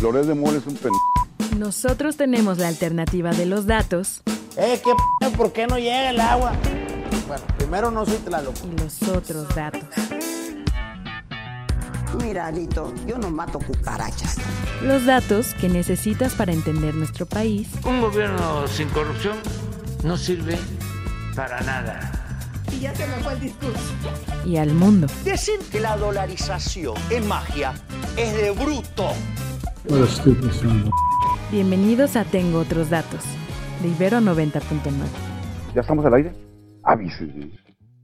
Loret de Mola es un Nosotros tenemos la alternativa de los datos. ¿Por qué no llega el agua? Bueno, primero no soy Tlaloc. Y los otros datos. Mira, Alito, yo no mato cucarachas. Los datos que necesitas para entender nuestro país. Un gobierno sin corrupción no sirve para nada. Y ya se me fue el discurso. Y al mundo. Decir que la dolarización es magia es de bruto. Ahora estoy pensando. Bienvenidos a Tengo Otros Datos, de Ibero 90.9. ¿Ya estamos al aire? Avísenme.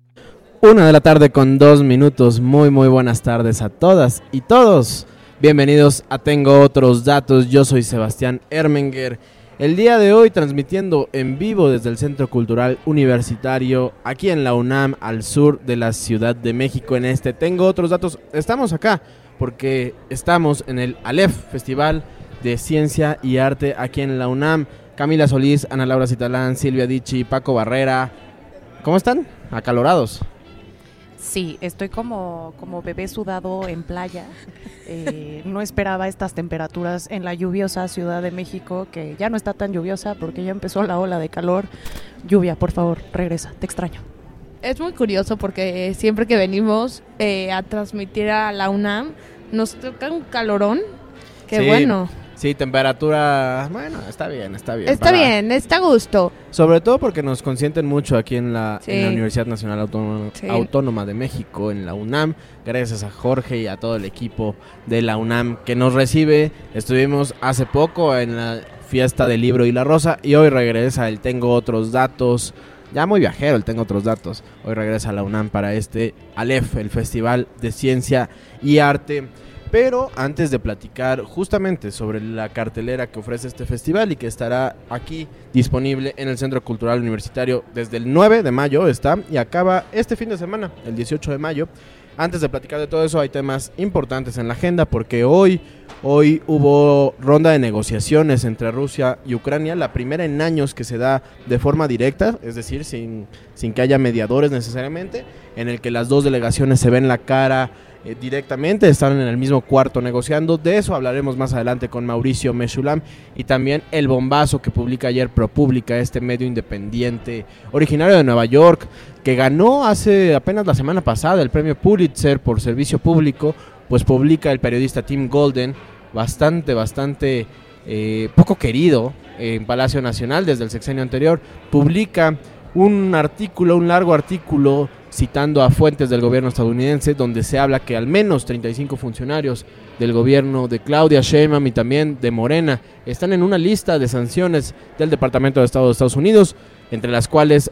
1:02 p.m. Muy buenas tardes a todas y todos. Bienvenidos a Tengo Otros Datos. Yo soy Sebastián Ermenger. El día de hoy transmitiendo en vivo desde el Centro Cultural Universitario, aquí en la UNAM, al sur de la Ciudad de México. En este Tengo Otros Datos. Estamos acá porque estamos en el Aleph, Festival de Ciencia y Arte aquí en la UNAM. Camila Solís, Ana Laura Citalán, Silvia Dichi, Paco Barrera. ¿Cómo están? Acalorados. Sí, estoy como bebé sudado en playa. No esperaba estas temperaturas en la lluviosa Ciudad de México, que ya no está tan lluviosa porque ya empezó la ola de calor. Lluvia, por favor, regresa, te extraño. Es muy curioso porque siempre que venimos a transmitir a la UNAM, nos toca un calorón. Qué sí, bueno. Sí, temperatura, bueno, está bien. Está bien, está a gusto. Sobre todo porque nos consienten mucho aquí en la Universidad Nacional Autónoma de México, en la UNAM. Gracias a Jorge y a todo el equipo de la UNAM que nos recibe. Estuvimos hace poco en la fiesta del libro y la rosa y hoy regresa el Tengo Otros Datos. Ya muy viajero el Tengo Otros Datos. Hoy regresa a la UNAM para este Aleph, el Festival de Ciencia y Arte. Pero antes de platicar justamente sobre la cartelera que ofrece este festival y que estará aquí disponible en el Centro Cultural Universitario desde el 9 de mayo está y acaba este fin de semana, el 18 de mayo. Antes de platicar de todo eso hay temas importantes en la agenda porque hoy hubo ronda de negociaciones entre Rusia y Ucrania, la primera en años que se da de forma directa, es decir, sin que haya mediadores necesariamente, en el que las dos delegaciones se ven la cara directamente, están en el mismo cuarto negociando. De eso hablaremos más adelante con Mauricio Meshulam y también el bombazo que publica ayer ProPublica, este medio independiente originario de Nueva York, que ganó hace apenas la semana pasada el premio Pulitzer por servicio público. Pues publica el periodista Tim Golden, bastante poco querido en Palacio Nacional desde el sexenio anterior, publica un largo artículo citando a fuentes del gobierno estadounidense, donde se habla que al menos 35 funcionarios del gobierno de Claudia Sheinbaum y también de Morena están en una lista de sanciones del Departamento de Estado de Estados Unidos, entre las cuales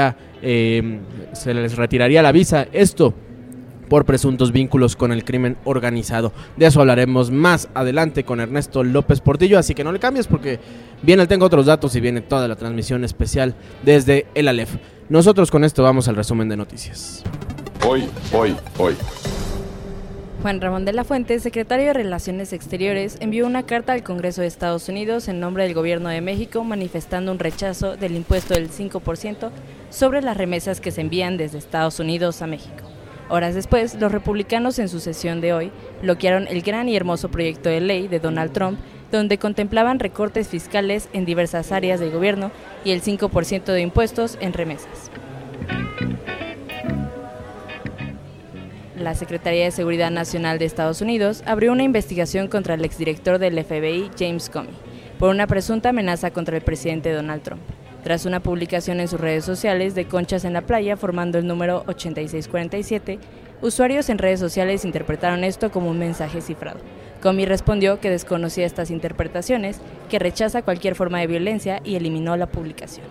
se les retiraría la visa, esto por presuntos vínculos con el crimen organizado. De eso hablaremos más adelante con Ernesto López Portillo, así que no le cambies porque viene el Tengo Otros Datos y viene toda la transmisión especial desde el Aleph. Nosotros con esto vamos al resumen de noticias. Hoy. Juan Ramón de la Fuente, secretario de Relaciones Exteriores, envió una carta al Congreso de Estados Unidos en nombre del Gobierno de México manifestando un rechazo del impuesto del 5% sobre las remesas que se envían desde Estados Unidos a México. Horas después, los republicanos en su sesión de hoy bloquearon el gran y hermoso proyecto de ley de Donald Trump, donde contemplaban recortes fiscales en diversas áreas del gobierno y el 5% de impuestos en remesas. La Secretaría de Seguridad Nacional de Estados Unidos abrió una investigación contra el exdirector del FBI, James Comey, por una presunta amenaza contra el presidente Donald Trump, tras una publicación en sus redes sociales de conchas en la playa formando el número 8647, usuarios en redes sociales interpretaron esto como un mensaje cifrado. Comey respondió que desconocía estas interpretaciones, que rechaza cualquier forma de violencia y eliminó la publicación.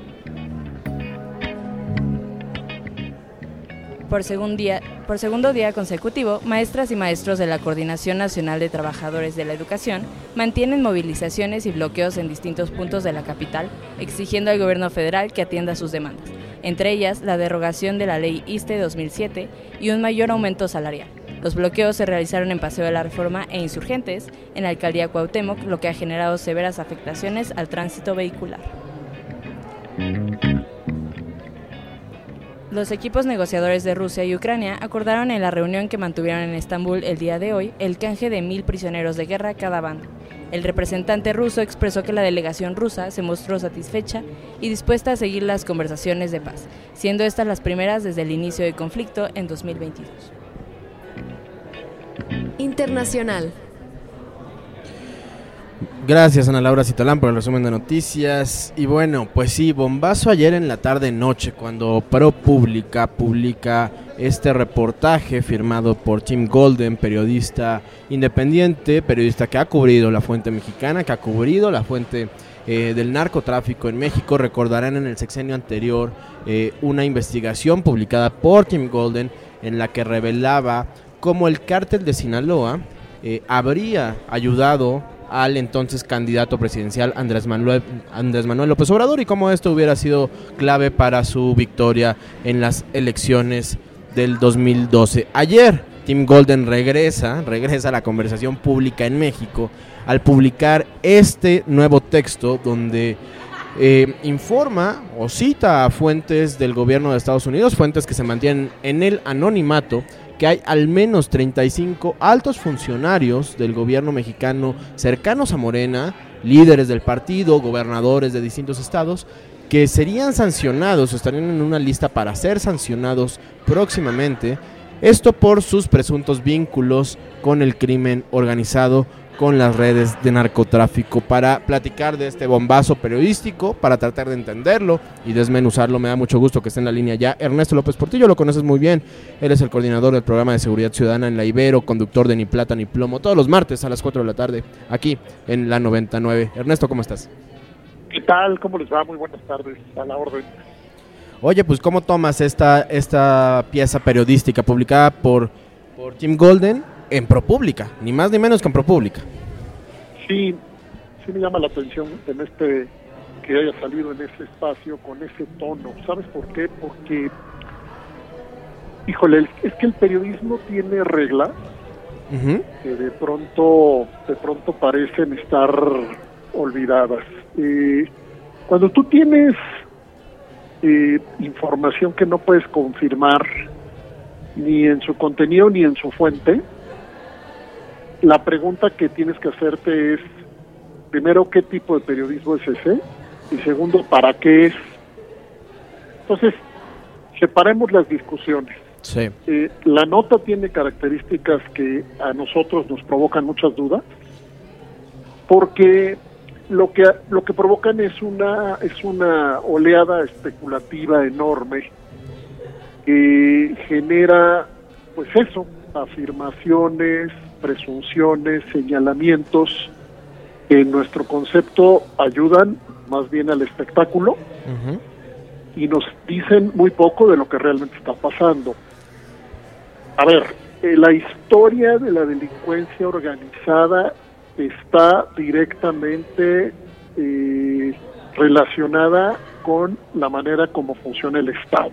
Por segundo día consecutivo, maestras y maestros de la Coordinación Nacional de Trabajadores de la Educación mantienen movilizaciones y bloqueos en distintos puntos de la capital, exigiendo al gobierno federal que atienda sus demandas, entre ellas la derogación de la Ley ISSSTE 2007 y un mayor aumento salarial. Los bloqueos se realizaron en Paseo de la Reforma e Insurgentes, en la Alcaldía Cuauhtémoc, lo que ha generado severas afectaciones al tránsito vehicular. Los equipos negociadores de Rusia y Ucrania acordaron en la reunión que mantuvieron en Estambul el día de hoy el canje de 1,000 prisioneros de guerra cada bando, El representante ruso expresó que la delegación rusa se mostró satisfecha y dispuesta a seguir las conversaciones de paz, siendo estas las primeras desde el inicio del conflicto en 2022. Internacional. Gracias, Ana Laura Citalán, por el resumen de noticias. Y bueno, pues sí, bombazo ayer en la tarde-noche cuando ProPublica publica este reportaje firmado por Tim Golden, periodista independiente, periodista que ha cubrido la fuente mexicana, que ha cubrido la fuente del narcotráfico en México. Recordarán en el sexenio anterior una investigación publicada por Tim Golden en la que revelaba cómo el cártel de Sinaloa habría ayudado al entonces candidato presidencial Andrés Manuel López Obrador y cómo esto hubiera sido clave para su victoria en las elecciones del 2012. Ayer Tim Golden regresa a la conversación pública en México al publicar este nuevo texto donde informa o cita a fuentes del gobierno de Estados Unidos, fuentes que se mantienen en el anonimato, que hay al menos 35 altos funcionarios del gobierno mexicano cercanos a Morena, líderes del partido, gobernadores de distintos estados, que serían sancionados o estarían en una lista para ser sancionados próximamente, esto por sus presuntos vínculos con el crimen organizado, con las redes de narcotráfico. Para platicar de este bombazo periodístico, para tratar de entenderlo y desmenuzarlo, me da mucho gusto que esté en la línea ya Ernesto López Portillo. Lo conoces muy bien, él es el coordinador del programa de seguridad ciudadana en la Ibero, conductor de Ni Plata Ni Plomo, todos los martes a las 4 de la tarde, aquí en la 99. Ernesto, ¿cómo estás? ¿Qué tal? ¿Cómo les va? Muy buenas tardes, a la orden. Oye, pues ¿cómo tomas esta pieza periodística publicada por Tim Golden en ProPublica, ni más ni menos que en ProPublica? Sí me llama la atención que haya salido en ese espacio con ese tono. ¿Sabes por qué? Porque, híjole, es que el periodismo tiene reglas que de pronto parecen estar olvidadas. Cuando tú tienes información que no puedes confirmar ni en su contenido ni en su fuente, la pregunta que tienes que hacerte es, primero, ¿qué tipo de periodismo es ese? Y segundo, ¿para qué es? Entonces, separemos las discusiones. Sí. La nota tiene características que a nosotros nos provocan muchas dudas, porque lo que provocan es una oleada especulativa enorme que genera, pues eso, afirmaciones, presunciones, señalamientos que en nuestro concepto ayudan más bien al espectáculo y nos dicen muy poco de lo que realmente está pasando. A ver, la historia de la delincuencia organizada está directamente relacionada con la manera como funciona el Estado.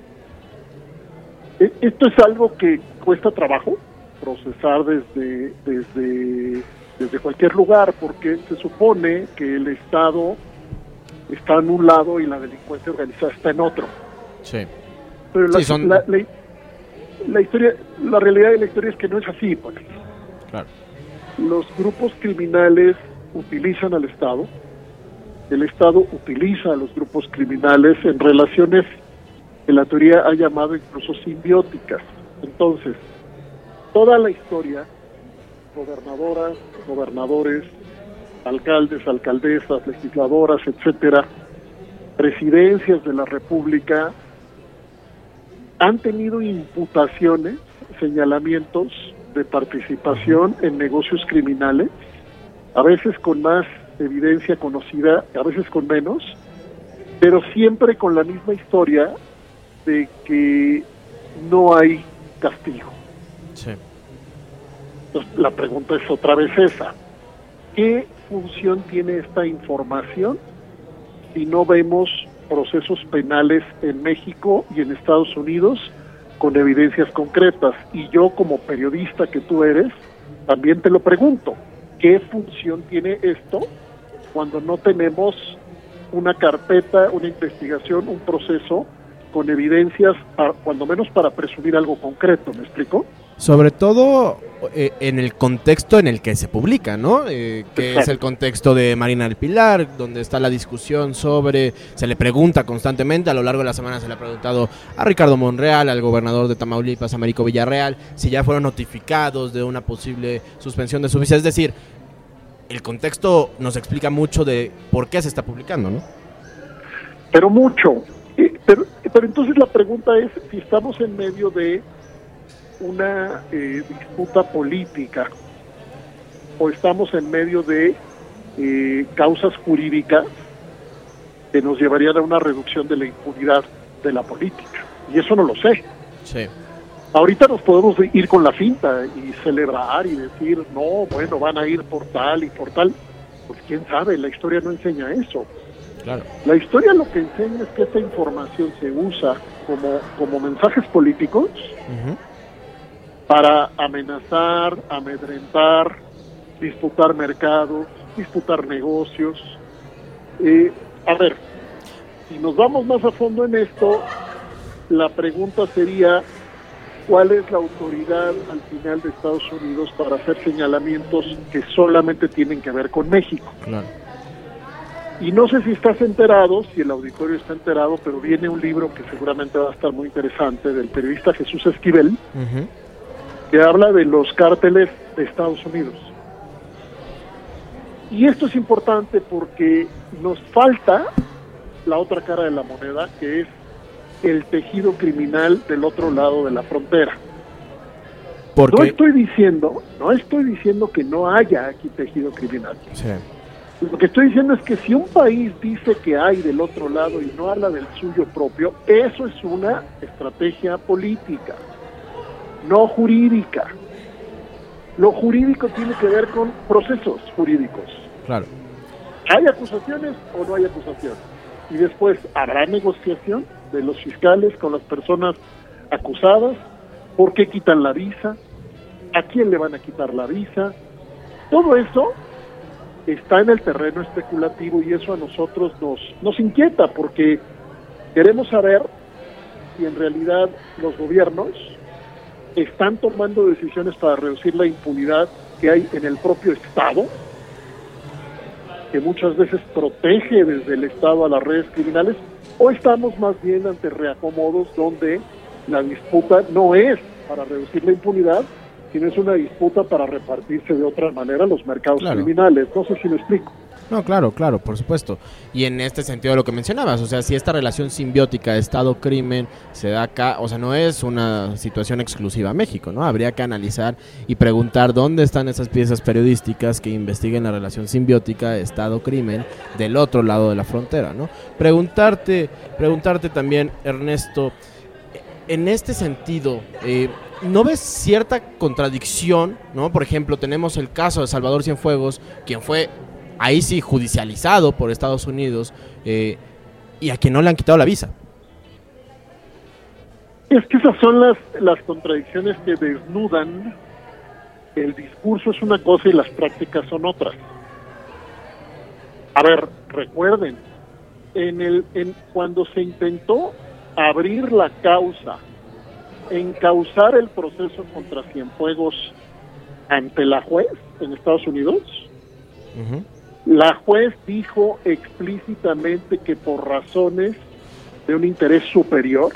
Esto es algo que cuesta trabajo procesar desde cualquier lugar, porque se supone que el Estado está en un lado y la delincuencia organizada está en otro. Sí. Pero la realidad de la historia es que no es así, pues. Claro. Los grupos criminales utilizan al Estado, el Estado utiliza a los grupos criminales en relaciones que la teoría ha llamado incluso simbióticas. Entonces, toda la historia, gobernadoras, gobernadores, alcaldes, alcaldesas, legisladoras, etcétera, presidencias de la República, han tenido imputaciones, señalamientos de participación en negocios criminales, a veces con más evidencia conocida, a veces con menos, pero siempre con la misma historia de que no hay castigo. Sí. Entonces, la pregunta es otra vez esa: ¿qué función tiene esta información si no vemos procesos penales en México y en Estados Unidos con evidencias concretas? Y yo, como periodista que tú eres, también te lo pregunto: ¿qué función tiene esto cuando no tenemos una carpeta, una investigación, un proceso con evidencias, cuando menos para presumir algo concreto? ¿Me explico? Sobre todo en el contexto en el que se publica, ¿no? Que es el contexto de Marina del Pilar, donde está la discusión sobre, se le pregunta constantemente, a lo largo de la semana se le ha preguntado a Ricardo Monreal, al gobernador de Tamaulipas, Américo Villarreal, si ya fueron notificados de una posible suspensión de su visa. Es decir, el contexto nos explica mucho de por qué se está publicando, ¿no? Pero mucho. Pero entonces la pregunta es si estamos en medio de una disputa política o estamos en medio de causas jurídicas que nos llevarían a una reducción de la impunidad de la política. Y eso no lo sé. Sí. Ahorita nos podemos ir con la finta y celebrar y decir, no, bueno, van a ir por tal y por tal. Pues quién sabe, la historia no enseña eso. Claro. La historia lo que enseña es que esta información se usa como mensajes políticos para amenazar, amedrentar, disputar mercados, disputar negocios. A ver, si nos vamos más a fondo en esto, la pregunta sería, ¿cuál es la autoridad al final de Estados Unidos para hacer señalamientos que solamente tienen que ver con México? Claro. Y no sé si estás enterado, si el auditorio está enterado, pero viene un libro que seguramente va a estar muy interesante del periodista Jesús Esquivel, que habla de los cárteles de Estados Unidos. Y esto es importante porque nos falta la otra cara de la moneda, que es el tejido criminal del otro lado de la frontera. No estoy diciendo que no haya aquí tejido criminal. Sí. Lo que estoy diciendo es que si un país dice que hay del otro lado y no habla del suyo propio, eso es una estrategia política, no jurídica. Lo jurídico tiene que ver con procesos jurídicos. Claro. ¿Hay acusaciones o no hay acusaciones? Y después, ¿habrá negociación de los fiscales con las personas acusadas? ¿Por qué quitan la visa? ¿A quién le van a quitar la visa? Todo eso está en el terreno especulativo y eso a nosotros nos inquieta porque queremos saber si en realidad los gobiernos están tomando decisiones para reducir la impunidad que hay en el propio Estado, que muchas veces protege desde el Estado a las redes criminales, o estamos más bien ante reacomodos donde la disputa no es para reducir la impunidad, sino es una disputa para repartirse de otra manera los mercados criminales. No sé si me explico. No, claro, por supuesto. Y en este sentido lo que mencionabas, o sea, si esta relación simbiótica Estado-crimen se da acá, o sea, no es una situación exclusiva a México, ¿no? Habría que analizar y preguntar dónde están esas piezas periodísticas que investiguen la relación simbiótica Estado-crimen del otro lado de la frontera, ¿no? Preguntarte también, Ernesto, en este sentido, ¿no ves cierta contradicción, ¿no? Por ejemplo, tenemos el caso de Salvador Cienfuegos, quien fue ahí sí judicializado por Estados Unidos y a quien no le han quitado la visa. Es que esas son las contradicciones que desnudan. El discurso es una cosa y las prácticas son otras. A ver, recuerden, cuando se intentó abrir la causa, encauzar el proceso contra Cienfuegos ante la juez en Estados Unidos, la juez dijo explícitamente que por razones de un interés superior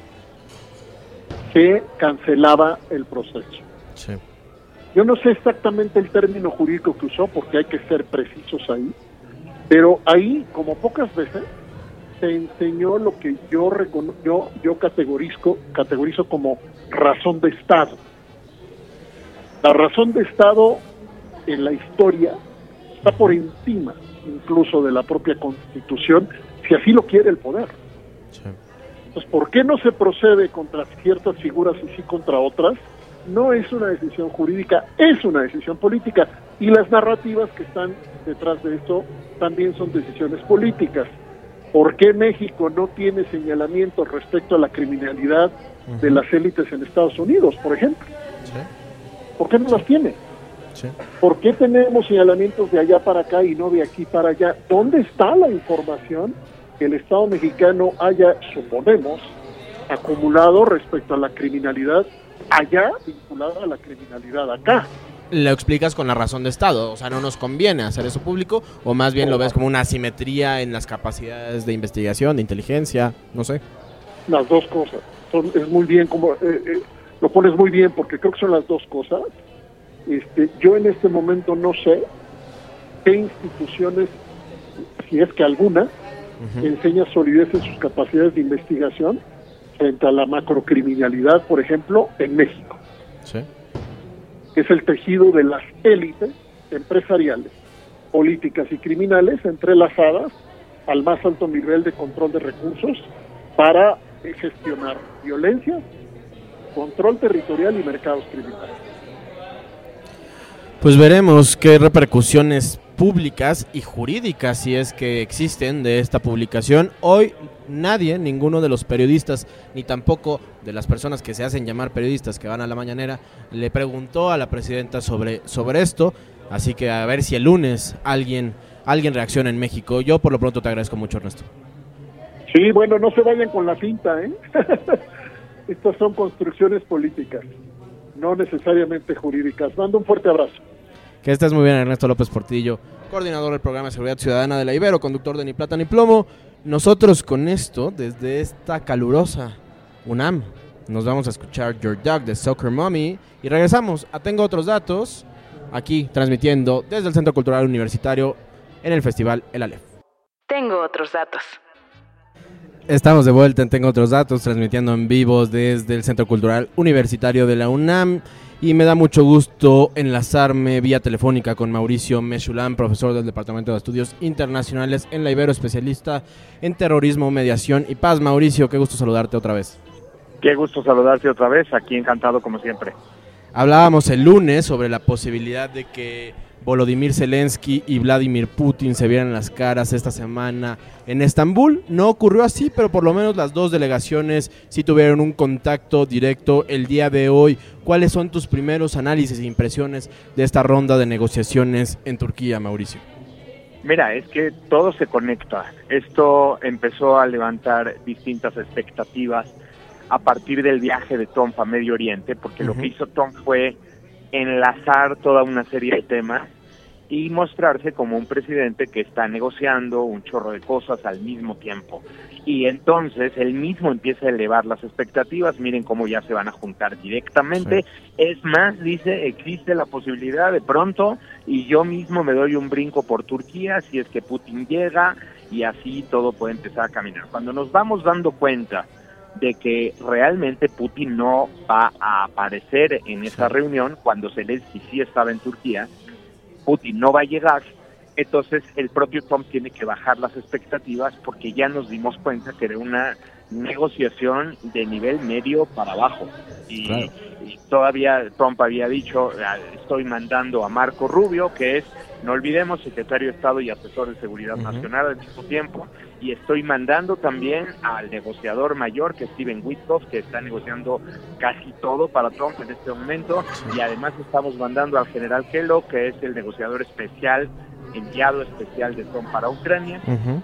se cancelaba el proceso. Sí. Yo no sé exactamente el término jurídico que usó porque hay que ser precisos ahí, pero ahí, como pocas veces, se enseñó lo que yo categorizo como razón de Estado. La razón de Estado en la historia está por encima incluso de la propia Constitución, si así lo quiere el poder. Sí. Entonces, ¿por qué no se procede contra ciertas figuras y sí contra otras? No es una decisión jurídica, es una decisión política, y las narrativas que están detrás de esto también son decisiones políticas. ¿Por qué México no tiene señalamientos respecto a la criminalidad de las élites en Estados Unidos, por ejemplo? Sí. ¿Por qué no las tiene? Sí. ¿Por qué tenemos señalamientos de allá para acá y no de aquí para allá? ¿Dónde está la información que el Estado mexicano haya, suponemos, acumulado respecto a la criminalidad allá vinculada a la criminalidad acá. ¿Lo explicas con la razón de Estado? O sea, ¿no nos conviene hacer eso público? ¿O más bien lo ves como una asimetría en las capacidades de investigación, de inteligencia? No sé. Las dos cosas. Es muy bien, como lo pones muy bien, porque creo que son las dos cosas. Yo en este momento no sé qué instituciones, si es que alguna, enseña solidez en sus capacidades de investigación frente a la macrocriminalidad, por ejemplo, en México. Sí. Es el tejido de las élites empresariales, políticas y criminales entrelazadas al más alto nivel de control de recursos para gestionar violencia, control territorial y mercados criminales. Pues veremos qué repercusiones públicas y jurídicas, si es que existen, de esta publicación. Hoy ninguno de los periodistas, ni tampoco de las personas que se hacen llamar periodistas que van a la mañanera, le preguntó a la presidenta sobre esto, así que a ver si el lunes alguien reacciona en México. Yo por lo pronto te agradezco mucho, Ernesto. Sí, bueno, no se vayan con la finta, ¿eh? Estas son construcciones políticas, no necesariamente jurídicas. Mando un fuerte abrazo. Que estés muy bien, Ernesto López Portillo, coordinador del programa de seguridad ciudadana de la Ibero, conductor de Ni Plata ni Plomo. Nosotros con esto, desde esta calurosa UNAM, nos vamos a escuchar Your Dog de Soccer Mommy y regresamos a Tengo Otros Datos, aquí transmitiendo desde el Centro Cultural Universitario en el Festival El Aleph. Tengo otros datos. Estamos de vuelta en Tengo Otros Datos, transmitiendo en vivo desde el Centro Cultural Universitario de la UNAM. Y me da mucho gusto enlazarme vía telefónica con Mauricio Mechulán, profesor del Departamento de Estudios Internacionales en la Ibero, especialista en terrorismo, mediación y paz. Mauricio, qué gusto saludarte otra vez. Qué gusto saludarte otra vez, aquí encantado como siempre. Hablábamos el lunes sobre la posibilidad de que Volodymyr Zelensky y Vladimir Putin se vieran las caras esta semana en Estambul. No ocurrió así, pero por lo menos las dos delegaciones sí tuvieron un contacto directo el día de hoy. ¿Cuáles son tus primeros análisis e impresiones de esta ronda de negociaciones en Turquía, Mauricio? Mira, es que todo se conecta. Esto empezó a levantar distintas expectativas a partir del viaje de Trump a Medio Oriente, porque lo que hizo Trump fue enlazar toda una serie de temas y mostrarse como un presidente que está negociando un chorro de cosas al mismo tiempo. Y entonces él mismo empieza a elevar las expectativas. Miren cómo ya se van a juntar directamente. Sí. Es más, dice, existe la posibilidad de pronto y yo mismo me doy un brinco por Turquía si es que Putin llega, y así todo puede empezar a caminar. Cuando nos vamos dando cuenta de que realmente Putin no va a aparecer en esa reunión, cuando Zelensky sí estaba en Turquía, Putin no va a llegar, entonces el propio Trump tiene que bajar las expectativas, porque ya nos dimos cuenta que era una negociación de nivel medio para abajo. Y todavía Trump había dicho, estoy mandando a Marco Rubio, que es, no olvidemos, secretario de Estado y asesor de Seguridad Nacional al mismo tiempo, y estoy mandando también al negociador mayor, que es Steven Witkoff, que está negociando casi todo para Trump en este momento, y además estamos mandando al general Kellogg, que es el negociador especial, enviado especial de Trump para Ucrania,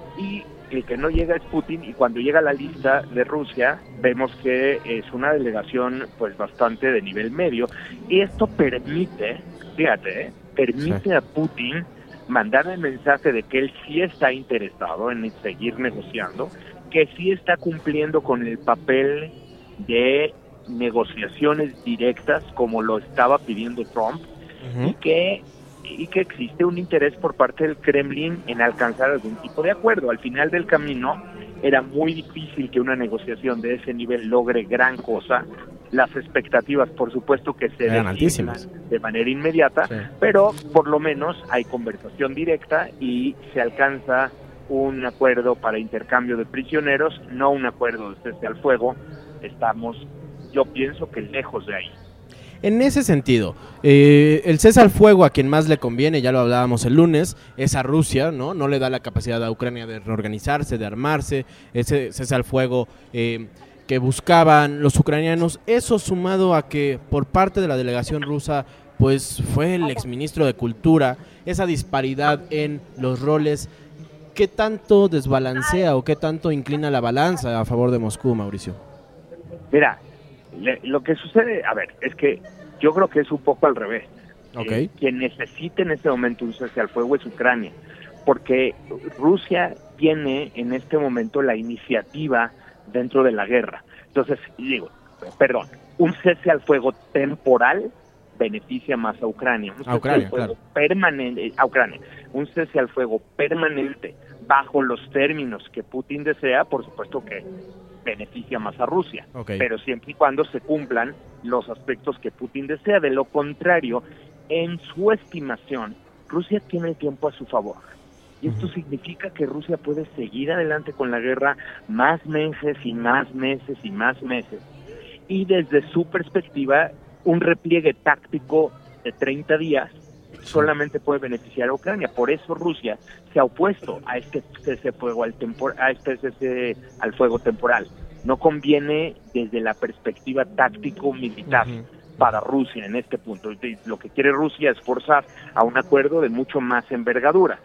y el que no llega es Putin. Y cuando llega la lista de Rusia, vemos que es una delegación pues bastante de nivel medio, y esto permite, fíjate, permite a Putin mandar el mensaje de que él sí está interesado en seguir negociando, que sí está cumpliendo con el papel de negociaciones directas como lo estaba pidiendo Trump, y que existe un interés por parte del Kremlin en alcanzar algún tipo de acuerdo. Al final del camino era muy difícil que una negociación de ese nivel logre gran cosa. Las expectativas, por supuesto, que se definen de manera inmediata, pero por lo menos hay conversación directa y se alcanza un acuerdo para intercambio de prisioneros, no un acuerdo de cese al fuego. Estamos, yo pienso que lejos de ahí. En ese sentido, el cese al fuego a quien más le conviene, ya lo hablábamos el lunes, es a Rusia, ¿no? No le da la capacidad a Ucrania de reorganizarse, de armarse. Ese cese al fuego que buscaban los ucranianos, eso sumado a que por parte de la delegación rusa, pues fue el exministro de Cultura, esa disparidad en los roles, ¿qué tanto desbalancea o qué tanto inclina la balanza a favor de Moscú, Mauricio? Mira, Lo que sucede, a ver, es que yo creo que es un poco al revés. Okay. Quien necesita en este momento un cese al fuego es Ucrania, porque Rusia tiene en este momento la iniciativa dentro de la guerra. Entonces, un cese al fuego temporal beneficia más a Ucrania. Un cese al fuego permanente, a Ucrania. Un cese al fuego permanente bajo los términos que Putin desea, por supuesto que beneficia más a Rusia, pero siempre y cuando se cumplan los aspectos que Putin desea. De lo contrario, en su estimación, Rusia tiene el tiempo a su favor. Y esto significa que Rusia puede seguir adelante con la guerra más meses y más meses y más meses. Y desde su perspectiva, un repliegue táctico de 30 días solamente puede beneficiar a Ucrania. Por eso Rusia se ha opuesto a este cese al fuego temporal. No conviene desde la perspectiva táctico-militar para Rusia en este punto. Lo que quiere Rusia es forzar a un acuerdo de mucho más envergadura.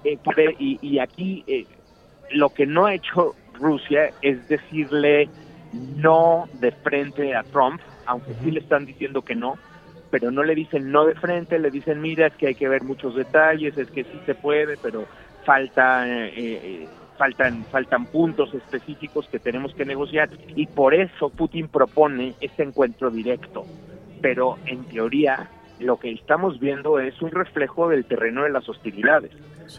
Y aquí lo que no ha hecho Rusia es decirle no de frente a Trump, aunque sí le están diciendo que no, pero no le dicen no de frente, le dicen mira, es que hay que ver muchos detalles, es que sí se puede, pero faltan puntos específicos que tenemos que negociar, y por eso Putin propone este encuentro directo. Pero en teoría lo que estamos viendo es un reflejo del terreno de las hostilidades. Sí.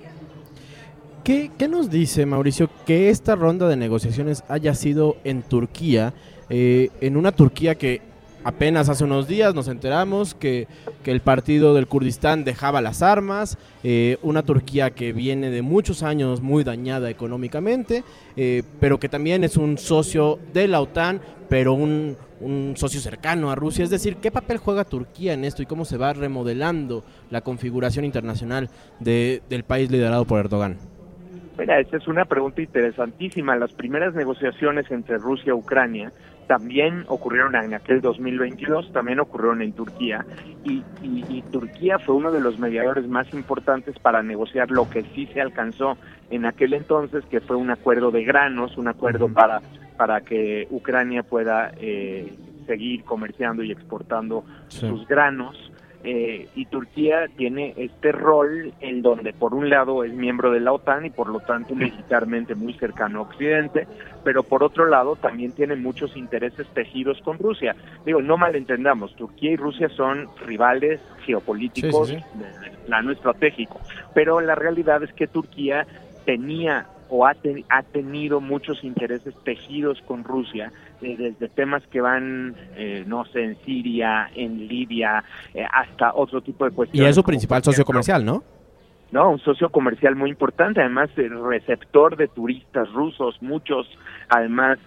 ¿Qué nos dice, Mauricio, que esta ronda de negociaciones haya sido en Turquía, en una Turquía que apenas hace unos días nos enteramos que el partido del Kurdistán dejaba las armas, una Turquía que viene de muchos años muy dañada económicamente, pero que también es un socio de la OTAN, pero un socio cercano a Rusia? Es decir, ¿qué papel juega Turquía en esto y cómo se va remodelando la configuración internacional del país liderado por Erdogan? Mira, esta es una pregunta interesantísima. Las primeras negociaciones entre Rusia y Ucrania también ocurrieron en aquel 2022, también ocurrieron en Turquía, y Turquía fue uno de los mediadores más importantes para negociar lo que sí se alcanzó en aquel entonces, que fue un acuerdo de granos, un acuerdo para que Ucrania pueda seguir comerciando y exportando sus granos. Y Turquía tiene este rol en donde por un lado es miembro de la OTAN y por lo tanto militarmente muy cercano a Occidente, pero por otro lado también tiene muchos intereses tejidos con Rusia. Digo, no malentendamos, Turquía y Rusia son rivales geopolíticos de plano estratégico, pero la realidad es que Turquía tenía o ha tenido muchos intereses tejidos con Rusia, desde temas que van, en Siria, en Libia, hasta otro tipo de cuestiones. Y es su principal socio comercial, ¿no? No, un socio comercial muy importante, además receptor de turistas rusos, muchos, además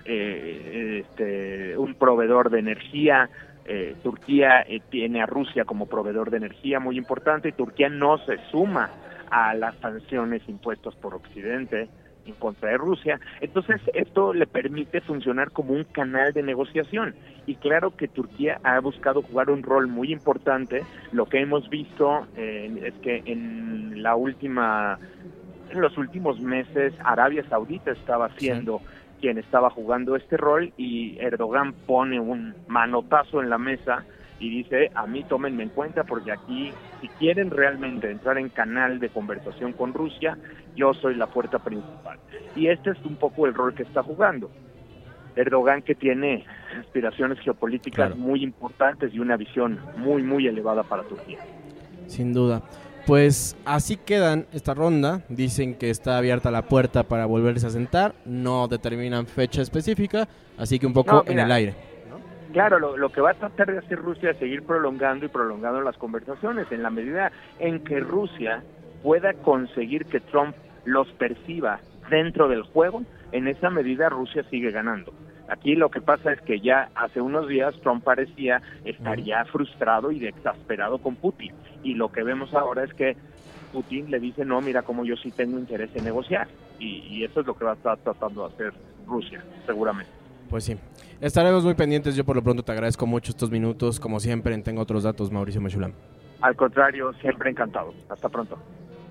un proveedor de energía. Turquía tiene a Rusia como proveedor de energía muy importante, y Turquía no se suma a las sanciones impuestas por Occidente en contra de Rusia. Entonces esto le permite funcionar como un canal de negociación, y claro que Turquía ha buscado jugar un rol muy importante. Lo que hemos visto es que en los últimos meses Arabia Saudita estaba siendo quien estaba jugando este rol, y Erdogan pone un manotazo en la mesa y dice, a mí tómenme en cuenta, porque aquí, si quieren realmente entrar en canal de conversación con Rusia, yo soy la puerta principal. Y este es un poco el rol que está jugando Erdogan, que tiene aspiraciones geopolíticas muy importantes y una visión muy, muy elevada para Turquía. Sin duda. Pues así quedan esta ronda. Dicen que está abierta la puerta para volverse a sentar. No determinan fecha específica, así que un poco en el aire. Claro, lo que va a tratar de hacer Rusia es seguir prolongando las conversaciones. En la medida en que Rusia pueda conseguir que Trump los perciba dentro del juego, en esa medida Rusia sigue ganando. Aquí lo que pasa es que ya hace unos días Trump parecía estar ya frustrado y exasperado con Putin, y lo que vemos ahora es que Putin le dice, no, mira cómo yo sí tengo interés en negociar, y eso es lo que va a estar tratando de hacer Rusia, seguramente. Pues sí, estaremos muy pendientes. Yo por lo pronto te agradezco mucho estos minutos, como siempre en Tengo Otros Datos, Mauricio Meshulam. Al contrario, siempre encantado. Hasta pronto.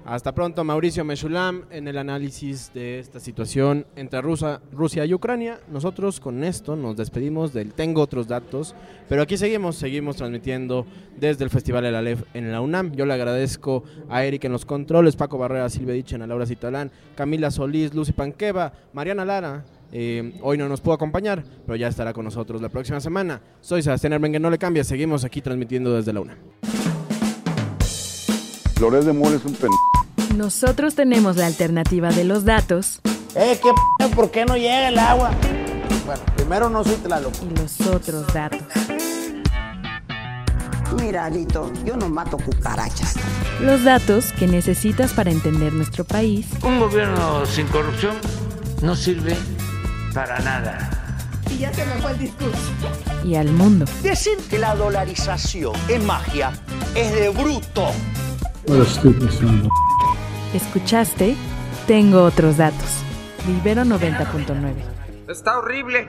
Hasta pronto, Mauricio Meshulam, en el análisis de esta situación entre Rusia y Ucrania. Nosotros con esto nos despedimos del Tengo Otros Datos, pero aquí seguimos transmitiendo desde el Festival El Aleph en la UNAM. Yo le agradezco a Eric en los controles, Paco Barrera, Silvia Dichen, a Laura Citalán, Camila Solís, Lucy Panqueva, Mariana Lara. Hoy no nos pudo acompañar, pero ya estará con nosotros la próxima semana. Soy Sebastián Erbengue, no le cambies, seguimos aquí transmitiendo desde la UNAM. Loret de Mola es un Nosotros tenemos la alternativa de los datos. ¿Por qué no llega el agua? Bueno, primero no soy Tlaloc. Y los otros datos. Mira, Alito, yo no mato cucarachas. Los datos que necesitas para entender nuestro país. Un gobierno sin corrupción no sirve para nada. Y ya se me fue el discurso. Y al mundo. Decir que la dolarización es magia es de bruto. What a stupid son of a... Escuchaste Tengo Otros Datos. De Ibero 90.9. Está horrible.